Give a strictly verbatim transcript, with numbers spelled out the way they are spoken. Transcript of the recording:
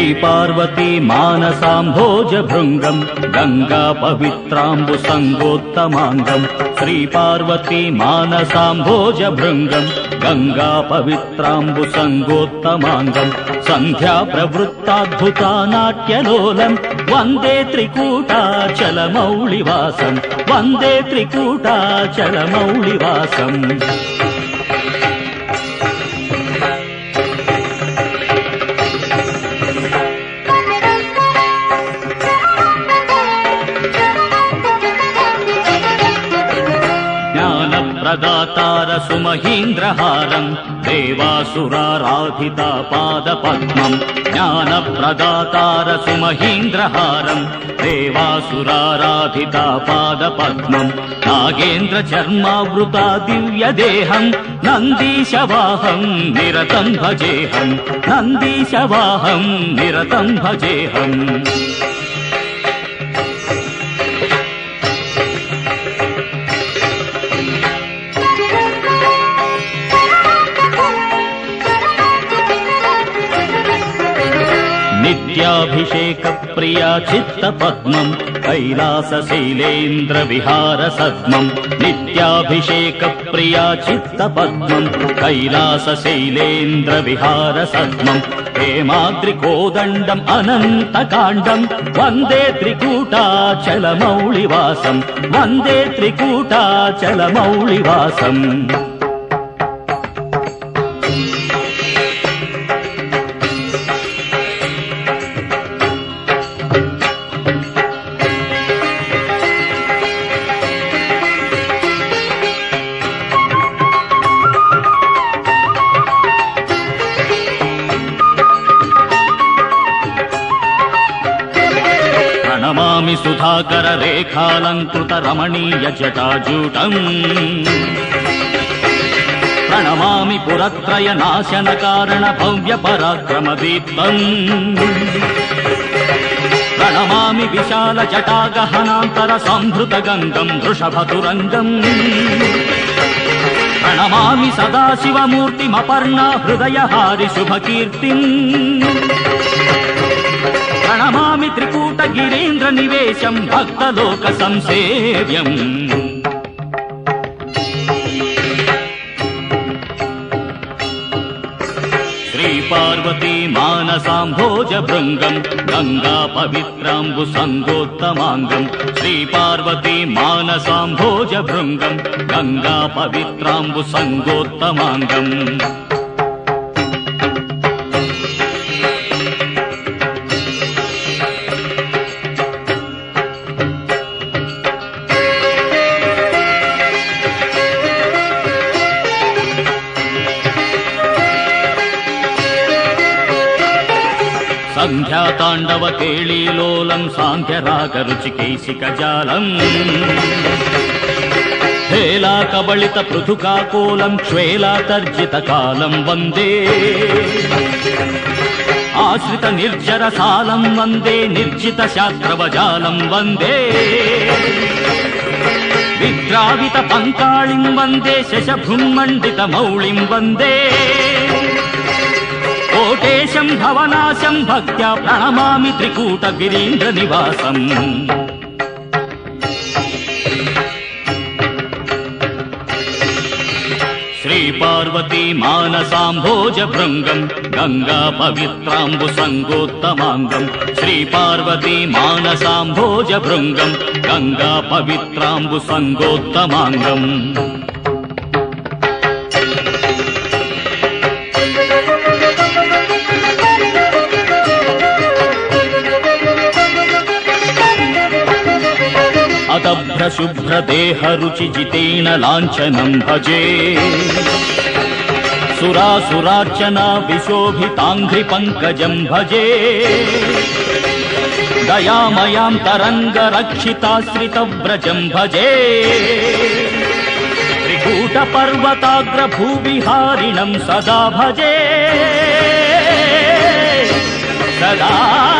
श्रीपार्वती मानसाम्भोजभृङ्गम् गंगा पवित्राम्बु संगोत्तमाङ्गम् श्रीपार्वती मानसाम्भोजभृङ्गम् गंगा पवित्राम्बु संगोत्तमाङ्गम् सन्ध्या प्रवृत्ताद्भुता नाट्यलोलम् वन्दे त्रिकूटाचलमौळिवासम् वन्दे त्रिकूटाचलमौळिवासम् प्रदातार सुमहीन्द्रहारम् देवासुराराधिता पादपद्मम् ज्ञानप्रदातार सुमहीन्द्रहारम् देवासुराराधिता पादपद्मम् नागेन्द्रचर्मावृता दिव्यदेहम् नन्दीशवाहम् निरतम् भजेऽहम् नन्दीशवाहम् निरतम् भजेऽहम् नित्याभिषेक प्रिया चित्तपद्मम् कैलासशैलेन्द्र विहार सद्मम् नित्याभिषेक प्रिया चित्तपद्मम् कैलासशैलेन्द्र विहार सद्मम् हेमाद्रिकोदण्डम् अनन्तकाण्डम् वन्दे त्रिकूटाचलमौळिवासम् वन्दे त्रिकूटाचलमौळिवासम् प्रणमामि सुधाकर रेखालङ्कृत रमणीय जटाजूटम् प्रणमामि पुरत्रय नाशन कारण भव्य पराक्रम दीप्तम् प्रणमामि विशाल जटा गहनान्तर संभृत गङ्गम् वृषभतुरङ्गम् प्रणमामि सदाशिवमूर्तिमपर्णा हृदयहारि शुभकीर्तिम् प्रणमामि त्रिकूटगिरीन्द्र निवेशम् भक्तलोक संसेव्यम् श्रीपार्वती मानसाम्भोजभृङ्गम् गंगा पवित्राम्बु संगोत्तमाङ्गम् श्रीपार्वती मानसाम्भोजभृङ्गम् गंगा पवित्राम्बु संगोत्तमाङ्गम् संध्याताण्डव केळीलोलम् सान्ध्यरागरुचिकैशिकजालम् हेला कबलित पृथुकाकोलम् श्वेलातर्जितकालम् वन्दे आश्रित निर्जरसालम् वन्दे निर्जित शास्त्रवजालम् वन्दे विद्रावित पङ्काळिम् वन्दे शशभृन्मण्डित मौळिम् वन्दे कोटेशं भवनाशं भक्त्या प्रणमामि त्रिकूटगिरीन्द्र निवासम् श्रीपार्वती मानसाम्भोजभृङ्गम् गंगा पवित्राम्बु संगोत्तमाङ्गम् श्रीपार्वती मानसाम्भोजभृङ्गम् गंगा पवित्राम्बु संगोत्तमाङ्गम् अतभ्र शुभ्र देह रुचि जितेन लाञ्छनं भजे सुरासुरार्चना विशोभिताङ्घ्रि पंकजं भजे दयामयां तरंग रक्षिताश्रितव्रजं भजे त्रिकूट पर्वताग्र भूविहारिणं सदा भजे सदा